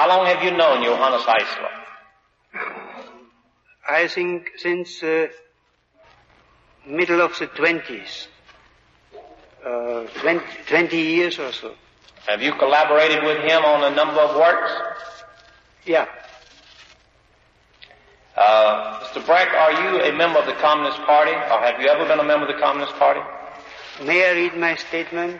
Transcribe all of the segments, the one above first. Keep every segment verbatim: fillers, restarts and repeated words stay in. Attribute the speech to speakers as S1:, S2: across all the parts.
S1: How long have you known Johannes Eisler?
S2: I think since the uh, middle of the twenties. Uh, twenty, twenty years or so.
S1: Have you collaborated with him on a number of works?
S2: Yeah.
S1: Uh, Mister Breck, are you a member of the Communist Party, or have you ever been a member of the Communist Party?
S2: May I read my statement?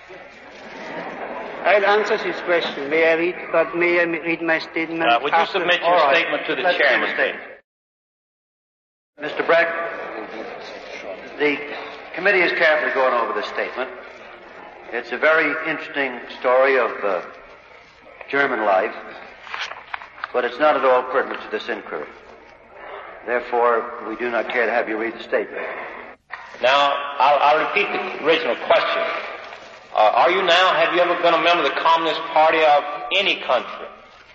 S2: I'll answer this question. May I read, but may I read my statement?
S1: Uh, would you
S2: after?
S1: submit your
S2: right.
S1: statement to the
S3: Let's
S1: chairman?
S3: Mister Breck, the committee is carefully going over this statement. It's a very interesting story of uh, German life, but it's not at all pertinent to this inquiry. Therefore, we do not care to have you read the statement.
S1: Now, I'll, I'll repeat the original question. Uh, are you now, have you ever been a member of the Communist Party of any country?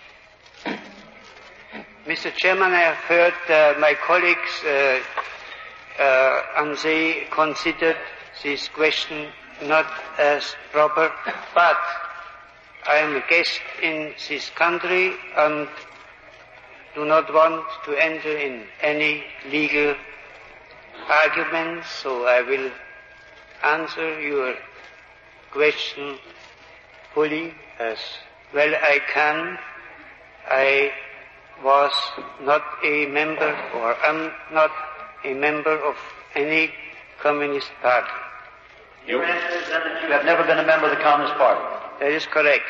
S2: Mister Chairman, I have heard uh, my colleagues uh, uh, and they considered this question not as proper, but I am a guest in this country and do not want to enter in any legal arguments, so I will answer your question fully as well I can. I was not a member or am not a member of any communist party.
S3: Your answer is then that you have never been a member of the Communist Party.
S2: That is correct.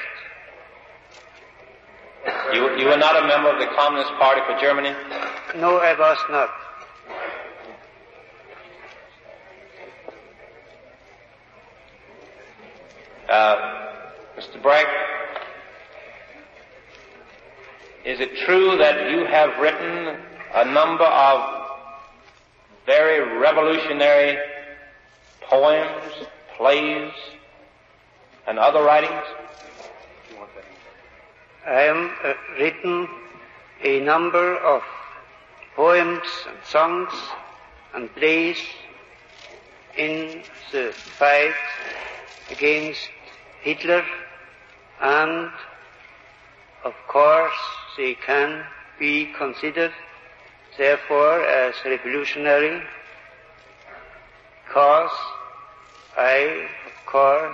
S1: You, you were not a member of the Communist Party for Germany?
S2: No, I was not.
S1: Uh, Mister Breck, is it true that you have written a number of very revolutionary poems, plays, and other writings?
S2: I have uh, written a number of poems and songs and plays in the fight against Hitler, and of course they can be considered therefore as revolutionary, because I, of course,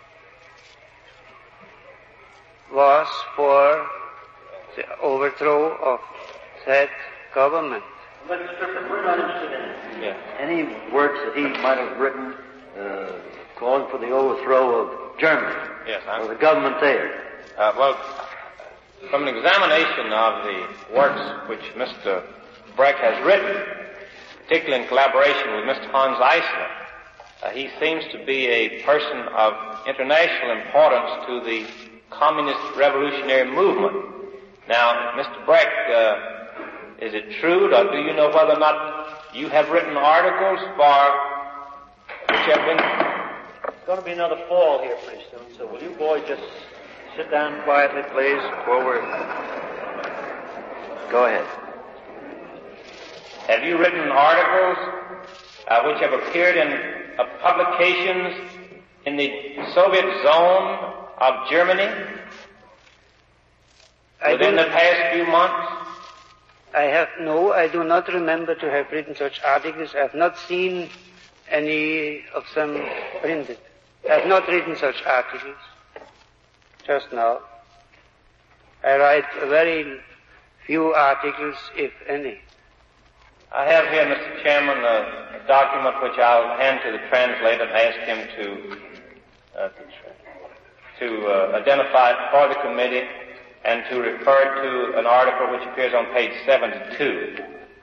S2: was for the overthrow of that government.
S3: But Mister Frick, we're not interested in
S1: Yeah.
S3: any works that he might have written uh, calling for the overthrow of Germany
S1: Yes,
S3: or
S1: I'm,
S3: the government there.
S1: uh, well, from an examination of the works which Mister Breck has written, particularly in collaboration with Mister Hans Eisler, uh, he seems to be a person of international importance to the communist revolutionary movement. Now, Mister Breck, uh, is it true, or do you know whether or not you have written articles for which have been...
S3: It's going to be another fall here pretty soon, so will you boys just sit down quietly, please, before we're... Go ahead.
S1: Have you written articles uh, which have appeared in uh, publications in the Soviet zone of Germany
S2: I
S1: within
S2: do-
S1: the past few months?
S2: I have no, I do not remember to have written such articles. I have not seen any of them printed. I have not written such articles just now. I write very few articles, if any.
S1: I have here, Mister Chairman, a, a document which I'll hand to the translator and ask him to uh, to uh, identify it for the committee and to refer to an article which appears on page seventy-two.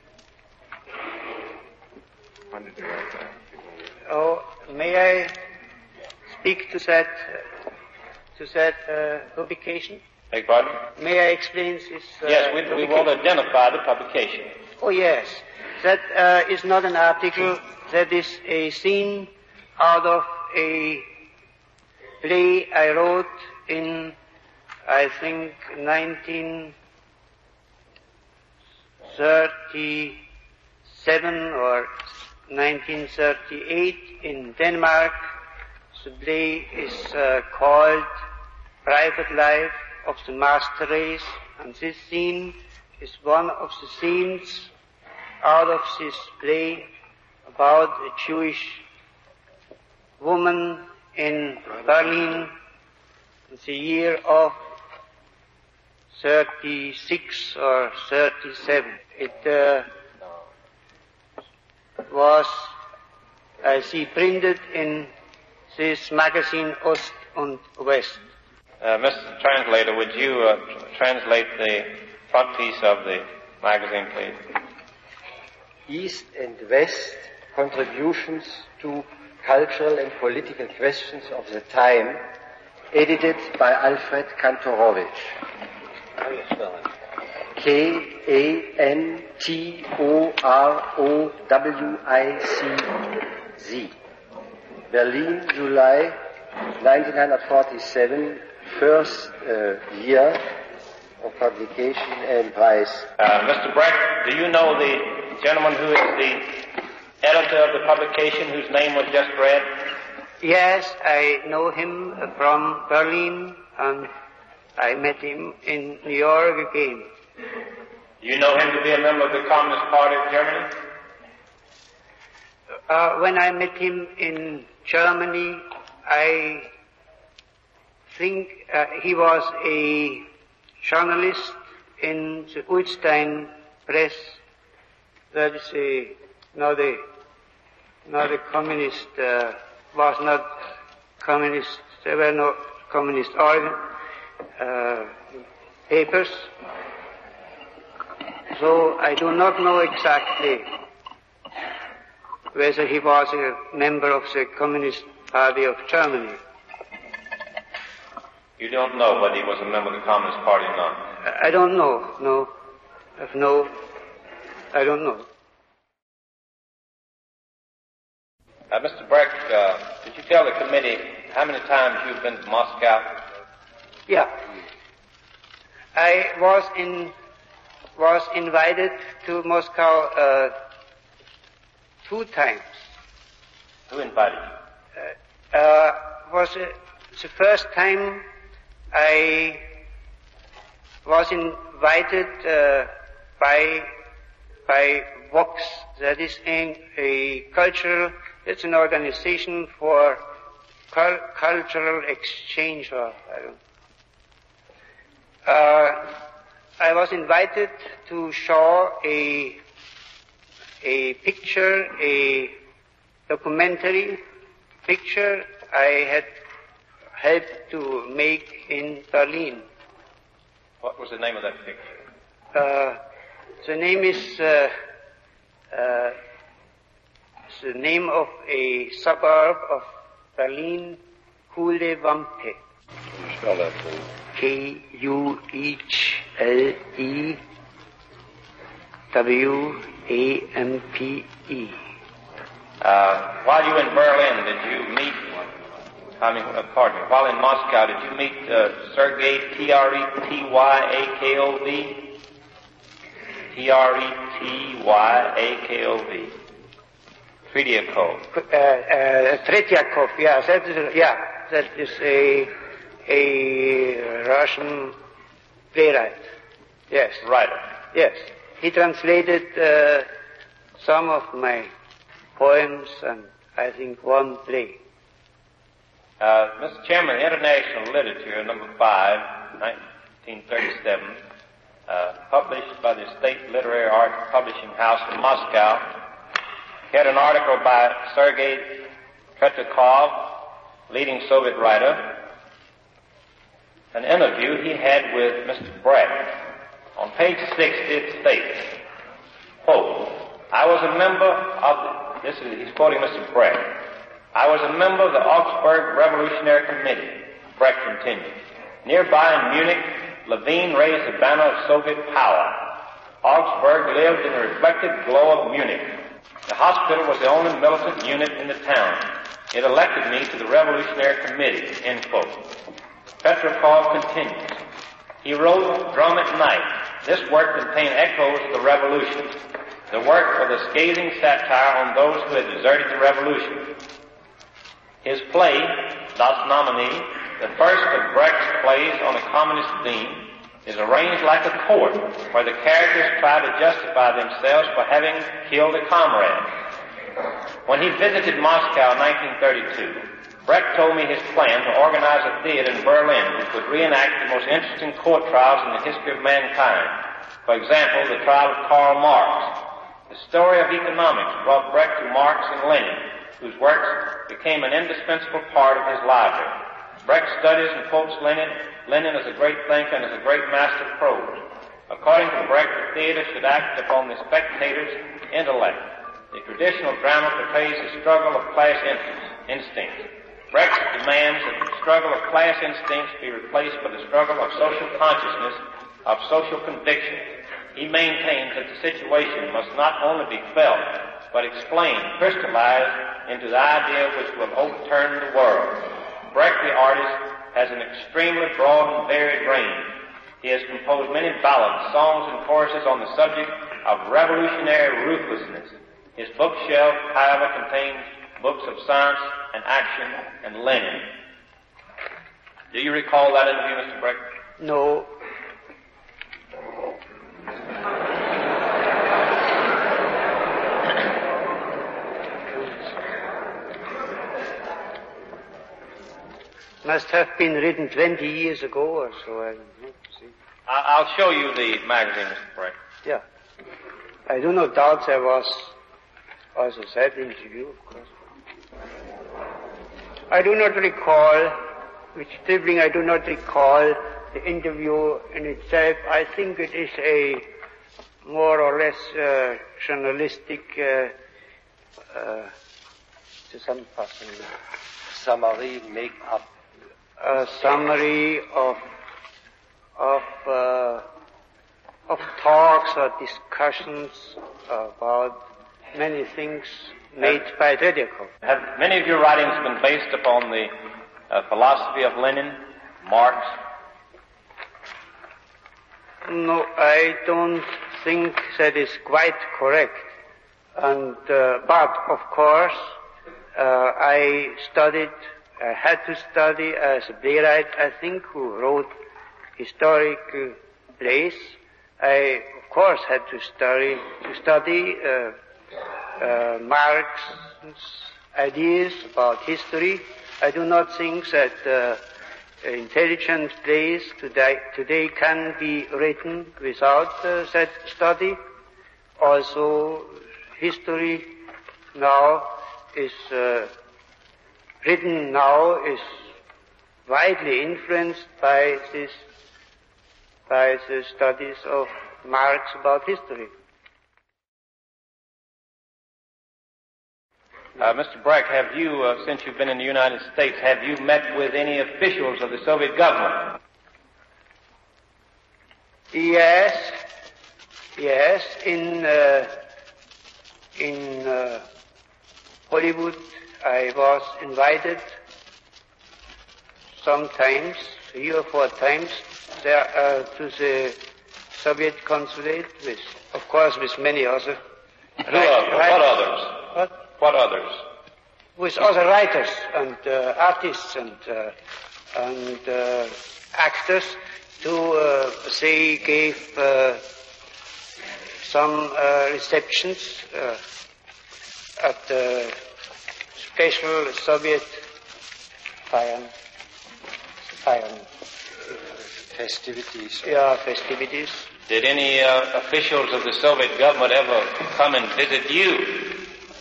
S4: When did you write that?
S2: Oh, may I speak to that, uh, to that uh, publication?
S1: Beg pardon?
S2: May I explain this? Uh,
S1: Yes, we, we
S2: publication?
S1: want to identify the publication.
S2: Oh, yes. That uh, is not an article. That is a scene out of a play I wrote in, I think, nineteen thirty-seven or nineteen thirty-eight in Denmark. The play is uh, called Private Life of the master race, and this scene is one of the scenes out of this play about a Jewish woman in Berlin in the year of thirty-six or thirty-seven. It uh, was, I see, printed in this magazine Ost und West.
S1: Uh, Mister Translator, would you uh, tr- translate the front piece of the magazine, please?
S5: East and West, Contributions to Cultural and Political Questions of the Time, edited by Alfred Kantorowicz.
S3: How do you spell it?
S5: K A N T O R O W I C Z. Berlin, July nineteen forty-seven, first uh, year of publication and price.
S1: Uh, Mister Breck, do you know the gentleman who is the editor of the publication whose name was just read?
S2: Yes, I know him from Berlin, and I met him in New York again.
S1: Do you know him to be a member of the Communist Party of Germany?
S2: Uh, when I met him in Germany, I think uh, he was a journalist in the Ulstein press. That is a, not a, not a communist, uh, was not communist, there were no communist organ, uh, papers. So I do not know exactly whether he was a member of the Communist Party of Germany.
S1: You don't know whether he was a member of the Communist Party or not?
S2: I don't know, no. I have no, I don't know.
S1: Uh, Mister Breck, uh, did you tell the committee how many times you've been to Moscow?
S2: Yeah. I was in, was invited to Moscow, uh, two times.
S1: Who invited you?
S2: Uh, uh, was uh, the first time I was invited uh, by by Vox, that is a, a cultural, it's an organization for cul- cultural exchange, or I don't uh, I was invited to show a a picture, a documentary picture I had helped to make in Berlin.
S1: What was the name of that picture?
S2: Uh, the name is uh, uh, the name of a suburb of Berlin, Kuhle Wampe.
S3: Can you spell that, please?
S2: K U H L E W A M P E.
S1: Uh, while you were in Berlin, did you meet, I mean, uh, pardon me, while in Moscow, did you meet uh, Sergei T R E T Y A K O V? T R E T Y A K O V. Tretiakov.
S2: Uh, uh, Tretiakov, yeah, that is, yeah, that is a, a Russian playwright. Yes.
S1: Writer.
S2: Yes. He translated uh, some of my poems and I think one play.
S1: Uh, Mister Chairman, International Literature, number five, nineteen thirty-seven, uh, published by the State Literary Art Publishing House in Moscow, had an article by Sergei Tretyakov, leading Soviet writer, an interview he had with Mister Breck. On page sixty it states, quote, I was a member of the, this is, he's quoting Mister Breck, I was a member of the Augsburg Revolutionary Committee, Breck continued. Nearby in Munich, Levine raised the banner of Soviet power. Augsburg lived in the reflected glow of Munich. The hospital was the only militant unit in the town. It elected me to the Revolutionary Committee, end quote. Petrakov continues. He wrote Drum at Night. This work contained echoes of the revolution. The work of a scathing satire on those who had deserted the revolution. His play, Das Nominee, The first of Brecht's plays on a communist theme is arranged like a court, where the characters try to justify themselves for having killed a comrade. When he visited Moscow in nineteen thirty-two, Brecht told me his plan to organize a theater in Berlin which would reenact the most interesting court trials in the history of mankind. For example, the trial of Karl Marx. The story of economics brought Brecht to Marx and Lenin, whose works became an indispensable part of his library. Brecht studies and quotes Lenin, Lenin as a great thinker and as a great master of prose. According to Brecht, the theater should act upon the spectator's intellect. The traditional drama portrays the struggle of class instincts. Brecht demands that the struggle of class instincts be replaced by the struggle of social consciousness, of social conviction. He maintains that the situation must not only be felt, but explained, crystallized into the idea which will overturn the world. Brecht, the artist, has an extremely broad and varied range. He has composed many ballads, songs, and choruses on the subject of revolutionary ruthlessness. His bookshelf, however, contains books of science and action and Lenin. Do you recall that interview, Mister Brecht?
S2: No. Must have been written twenty years ago or so. I don't know. See.
S1: I'll show you the magazine, Mister Brecht.
S2: Yeah. I do not doubt there was also that interview, of course. I do not recall, which Stribling, I do not recall the interview in itself. I think it is a more or less uh, journalistic uh, uh,
S5: summary, make-up.
S2: A summary of of uh, of talks or discussions about many things made have, by Tretyakov.
S1: Have many of your writings been based upon the uh, philosophy of Lenin, Marx?
S2: No, I don't think that is quite correct. And uh, but of course, uh, I studied. I had to study as a playwright, I think, who wrote historical plays. I, of course, had to study to study uh, uh, Marx's ideas about history. I do not think that uh, intelligent plays today, today can be written without uh, that study. Also, history now is uh, written now is widely influenced by this, by the studies of Marx about history.
S1: Uh, Mister Brecht, have you, uh, since you've been in the United States, have you met with any officials of the Soviet government?
S2: Yes, yes. In uh, in uh, Hollywood, I was invited sometimes, three or four times, there uh, to the Soviet consulate, with, of course, with many other.
S1: Who right, right, what others?
S2: What?
S1: What others?
S2: With other writers and uh, artists and uh, and uh, actors. To uh, they gave uh, some uh, receptions uh, at the special Soviet fire, fire
S5: festivities.
S2: Yeah, festivities.
S1: Did any uh, officials of the Soviet government ever come and visit you?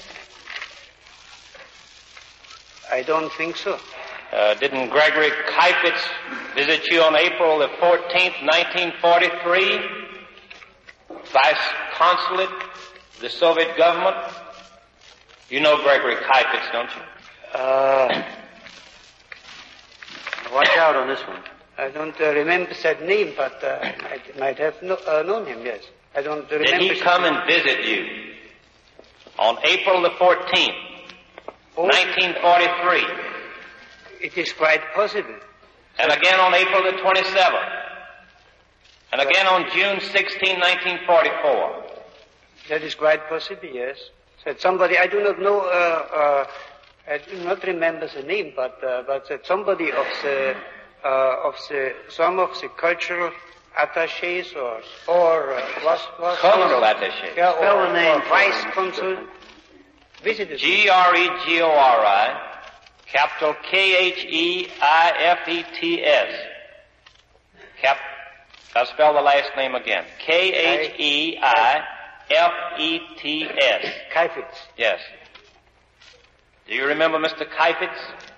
S2: I don't think so.
S1: Uh, didn't Gregory Kheifetz visit you on April the fourteenth, nineteen forty-three? Vice Consulate, the Soviet government? You know Gregory Kheifetz, don't you?
S2: Uh,
S3: Watch out on this one.
S2: I don't uh, remember that name, but uh, I might have no, uh, known him, yes. I don't remember.
S1: Did he come and visit you on April the fourteenth, oh, nineteen forty-three?
S2: It is quite possible.
S1: And again on April the twenty-seventh. And again on June sixteenth, nineteen forty-four.
S2: That is quite possible, yes. That somebody, I do not know, uh, uh, I do not remember the name, but uh, but that somebody of the uh, of the some of the cultural attachés or or uh, was was
S1: Cultural attaché.
S2: yeah,
S3: Spell
S2: or,
S3: the name
S2: or
S3: for
S2: vice
S3: him.
S2: consul visited.
S1: G R E G O R I, capital K H E I F E T S. Cap, I'll spell the last name again. K H E I F E T S.
S2: Kaifitz.
S1: Yes. Do you remember Mister Kaifitz?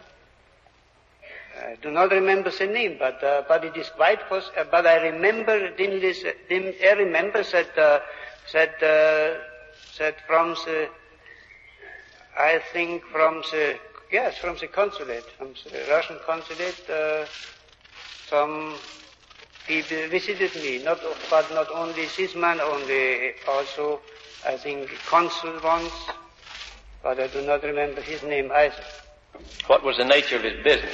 S2: I do not remember the name, but uh, but it is quite possible. Uh, but I remember, didn't this, didn't, I remember that uh, that uh, that from the, I think from the yes from the consulate, from the Russian consulate, uh, some people visited me. Not but not only this man, only also I think consul once, but I do not remember his name either.
S1: What was the nature of his business?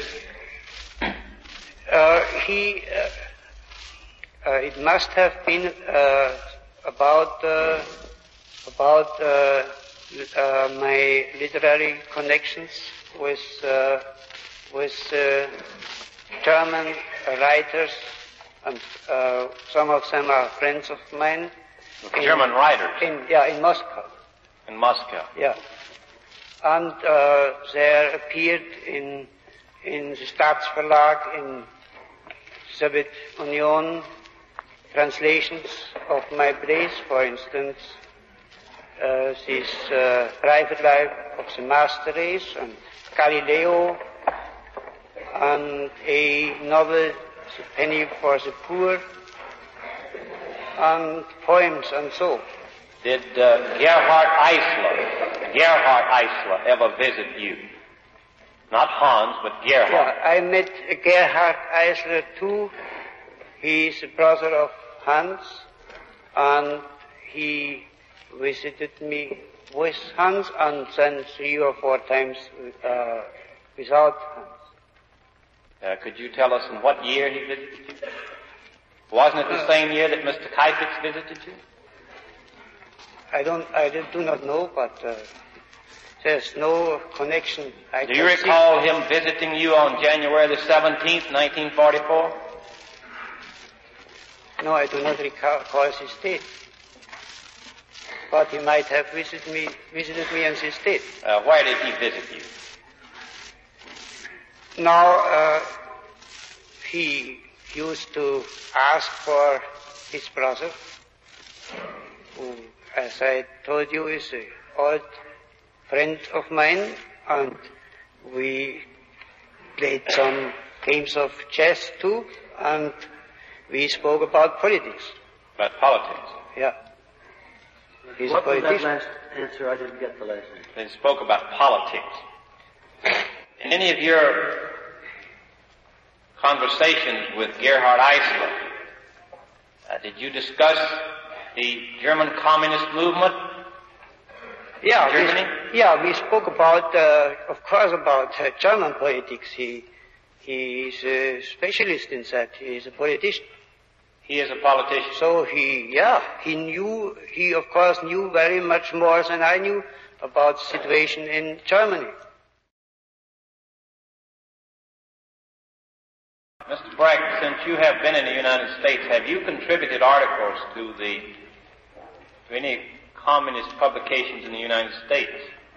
S2: Uh, he, uh, uh, it must have been uh, about uh, about uh, uh, my literary connections with uh, with uh, German writers, and uh, some of them are friends of mine.
S1: In, German writers?
S2: In, yeah, in Moscow.
S1: In Moscow.
S2: Yeah. And uh, there appeared in in the Staatsverlag in Soviet Union translations of my plays, for instance, uh, this uh, Private Life of the Master Race and Galileo, and a novel, The Penny for the Poor, and poems and so.
S1: Did uh, Gerhard Eisler, Gerhard Eisler ever visit you? Not Hans, but Gerhard.
S2: Yeah, I met Gerhard Eisler too. He is a brother of Hans, and he visited me with Hans, and then three or four times uh, without Hans.
S1: Uh, could you tell us in what year he visited you? Wasn't it the uh, same year that Mister Kaifitz visited you?
S2: I don't, I do not know, but uh, there's no connection. I
S1: do you recall see. him visiting you on January the seventeenth, nineteen forty-four?
S2: No, I do not recall this date. But he might have visited me, visited me on this date.
S1: Uh, where did he visit you?
S2: Now, uh, he used to ask for his brother, who, as I told you, is an old friend of mine, and we played some games of chess too, and we spoke about politics.
S1: About politics?
S2: Yeah. He's
S3: what
S2: a politician.
S3: was that last answer? I didn't get the last answer.
S1: They spoke about politics. In any of your conversations with Gerhard Eisler, uh, did you discuss the German communist movement?
S2: Yeah,
S1: Germany?
S2: We, yeah, we spoke about, uh, of course, about uh, German politics. He he is a specialist in that. He is a politician.
S1: He is a politician.
S2: So he, yeah, he knew. He of course knew very much more than I knew about the situation in Germany.
S1: Mister Brack, since you have been in the United States, have you contributed articles to the to any communist publications in the United States?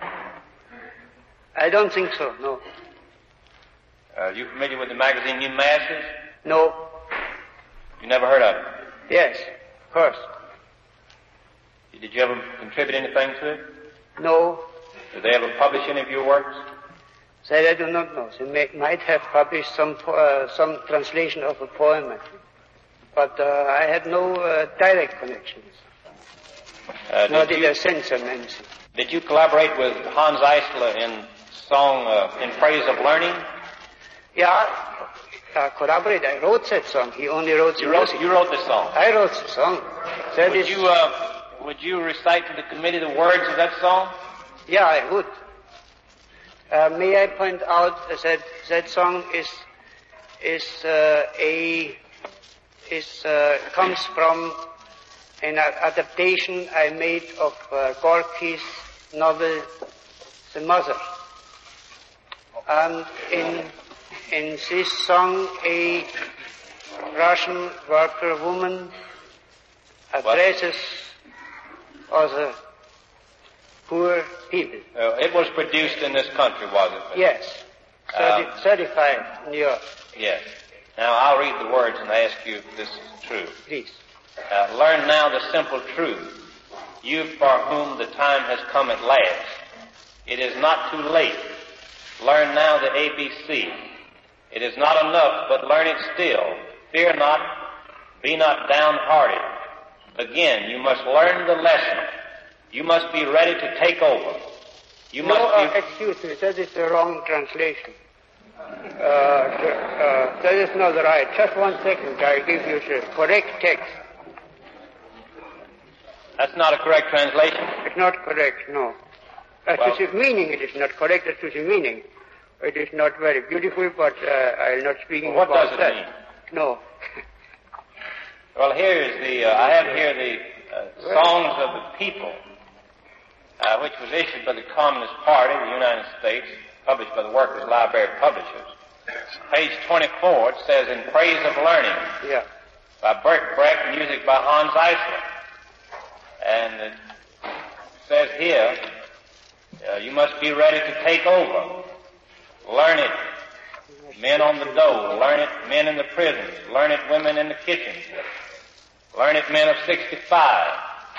S2: I don't think so, no.
S1: Uh, are you familiar with the magazine New Masses?
S2: No.
S1: You never heard of it?
S2: Yes, of course.
S1: Did you ever contribute anything to it?
S2: No.
S1: Did they ever publish any of your works?
S2: That I do not know. They may, might have published some uh, some translation of a poem, but uh, I had no uh, direct connections.
S1: Uh,
S2: Nor
S1: did
S2: did
S1: you,
S2: I send them anything.
S1: Did you collaborate with Hans Eisler in song uh, In Praise of Learning?
S2: Yeah, uh, collaborate. I wrote that song. He only wrote the
S1: you wrote,
S2: music.
S1: You wrote the song?
S2: I wrote the song. That
S1: would
S2: is,
S1: you uh, would you recite to the committee the words of that song?
S2: Yeah, I would. Uh, may I point out that that song is is uh, a is uh, comes from an adaptation I made of uh, Gorky's novel The Mother. And in, in this song, a Russian worker woman addresses
S1: what?
S2: other poor people.
S1: Uh, it was produced in this country, was it?
S2: Yes. Certi-
S1: Um,
S2: certified in New York.
S1: Yes. Now I'll read the words and ask you if this is true.
S2: Please.
S1: Uh, learn now the simple truth, you for whom the time has come at last. It is not too late. Learn now the A B C. It is not enough, but learn it still. Fear not, be not downhearted. Again, you must learn the lesson. You must be ready to take over. You
S2: No,
S1: must
S2: uh,
S1: be...
S2: excuse me, that is the wrong translation. Uh, uh, that is not right. Just one second, I give you the correct text.
S1: That's not a correct translation.
S2: It's not correct, no. As
S1: Well-
S2: to the meaning, it is not correct as to the meaning. It is not very beautiful, but uh, I am not speaking
S1: Well, what
S2: about
S1: does it
S2: that.
S1: mean?
S2: No.
S1: Well, here is the, uh, I have here the uh, Songs of the People, uh, which was issued by the Communist Party of the United States, published by the Workers' Library Publishers. Page twenty-four, it says, In Praise of Learning,
S2: Yeah.
S1: by Bert Brecht, music by Hans Eisler. And it says here, uh, you must be ready to take over. Learn it, men on the dole. Learn it, men in the prisons. Learn it, women in the kitchens. Learn it, men of sixty-five.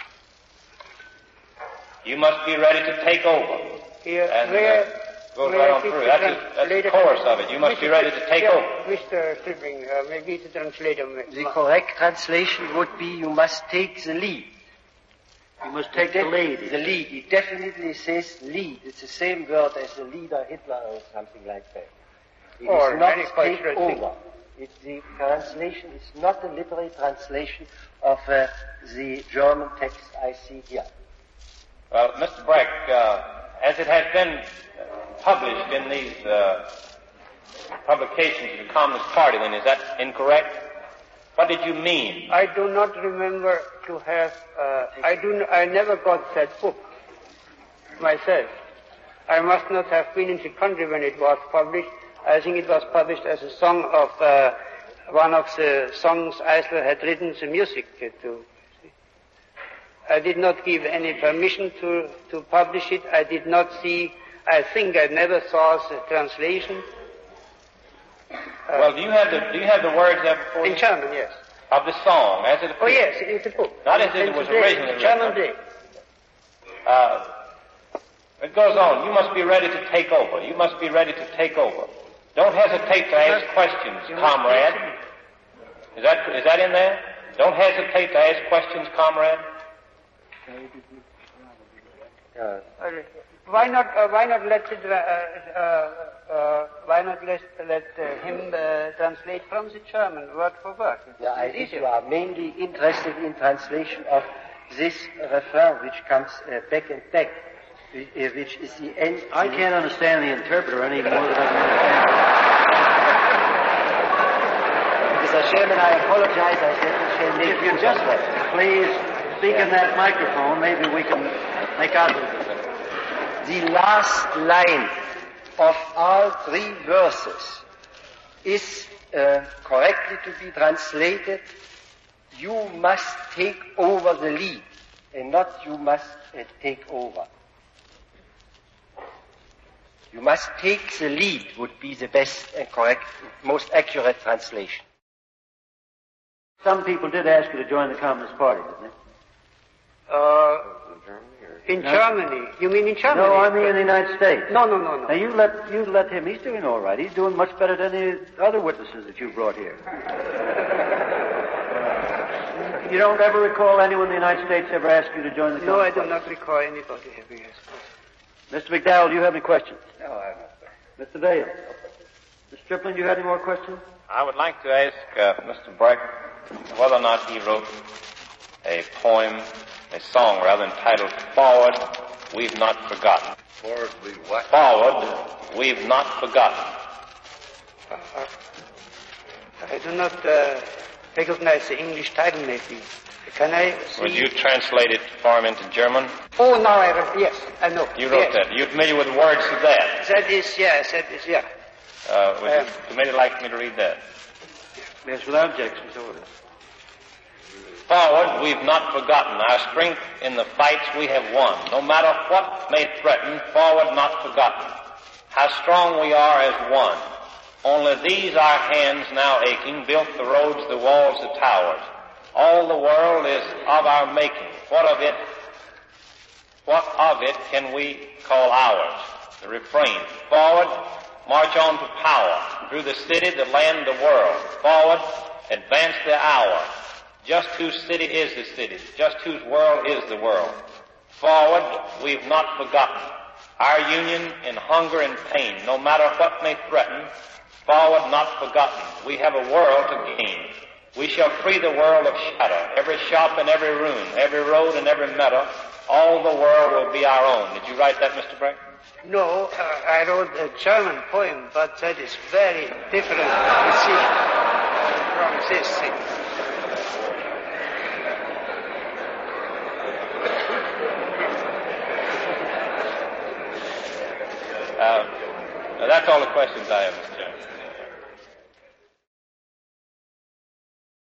S1: You must be ready to take over.
S2: Here,
S1: And
S2: where,
S1: uh, goes
S2: where
S1: right on
S2: is
S1: through.
S2: the
S1: That's, the- that's the
S2: translator-
S1: chorus of it. You must be ready to take
S2: yeah,
S1: over.
S2: Mister Stripling, uh, maybe the translator may...
S5: The correct translation would be you must take the lead.
S3: You must take the
S5: Def-
S3: lead.
S5: The lead. It definitely says lead. It's the same word as the leader Hitler or something like that. It
S2: Or
S5: is not
S2: very quite
S5: take
S2: interesting.
S5: over. It, the translation is not a literal translation of uh, the German text I see here.
S1: Well, Mister Brecht, uh, as it has been uh, published in these uh, publications of the Communist Party, then is that incorrect? What did you mean?
S2: I do not remember to have, uh, I do, n- I never got that book myself. I must not have been in the country when it was published. I think it was published as a song of, uh, one of the songs Eisler had written the music to. I did not give any permission to, to publish it. I did not see, I think I never saw the translation.
S1: Well, do you have the do you have the words there before
S2: In
S1: you?
S2: German, yes.
S1: Of the song, as it
S2: Oh
S1: appears?
S2: yes, it's a book.
S1: Not as if it
S2: And
S1: was
S2: today,
S1: originally written.
S2: German day.
S1: Uh, it goes on. You must be ready to take over. You must be ready to take over. Don't hesitate to ask questions, comrade. Is that is that in there? Don't hesitate to ask questions, comrade.
S5: Uh,
S2: Uh, Why not? Uh, why not let it? Uh, uh, uh, why not let let uh, him uh, translate from the German word for word?
S5: yeah, I
S2: It's
S5: think
S2: easier.
S5: you are mainly interested in translation of this refrain which comes uh, back and back, whi- uh, which is the end.
S3: I can't understand the interpreter any more than I can understand.
S5: Mister Chairman, I apologize. I said we shall make
S3: If you
S5: use
S3: just
S5: of that.
S3: please speak in that microphone, maybe we can make out.
S5: The last line of all three verses is uh, correctly to be translated, you must take over the lead, and not you must uh, take over. You must take the lead would be the best and correct, most accurate translation.
S3: Some people did ask you to join the Communist Party, didn't they?
S2: Uh, in Germany. You mean in Germany?
S3: No, I mean in the United States.
S2: No, no, no,
S3: Now
S2: no.
S3: you let you let him. He's doing all right. He's doing much better than the other witnesses that you brought here. You don't ever recall anyone in the United States ever asked you to join the
S2: No, I
S3: Communist
S2: do
S3: Party?
S2: not recall anybody having asked.
S3: Mister McDowell, do you have any questions?
S5: No, I'm not.
S3: Mister Vale? Mister Striplin, do you have any more questions?
S1: I would like to ask uh, Mister Brecht whether or not he wrote a poem, a song rather, entitled Forward, We've Not Forgotten.
S4: Forward, we what?
S1: Forward, We've Not Forgotten.
S2: I do not uh, recognize the English title maybe. Can I see?
S1: Would you translate it for him into German?
S2: Oh, now I remember. Yes, I know.
S1: You wrote
S2: yes.
S1: that. You're familiar with the words of that?
S2: That is, yes, that is, yeah.
S1: Uh, would
S2: Um,
S1: the committee like me to read that?
S3: Yes, without objection, so ordered.
S1: Forward, we've not forgotten our strength in the fights we have won. No matter what may threaten, forward not forgotten. How strong we are as one. Only these our hands now aching built the roads, the walls, the towers. All the world is of our making. What of it, what of it can we call ours? The refrain. Forward, march on to power. Through the city, the land, the world. Forward, advance the hour. Just whose city is the city. Just whose world is the world. Forward, we've not forgotten our union in hunger and pain. No matter what may threaten, forward not forgotten. We have a world to gain. We shall free the world of shadow. Every shop and every room, every road and every meadow, all the world will be our own. Did you write that, Mister Breck?
S2: No, uh, I wrote a German poem, but that is very different, you see, from this thing.
S1: Uh, that's all the questions I have, Mister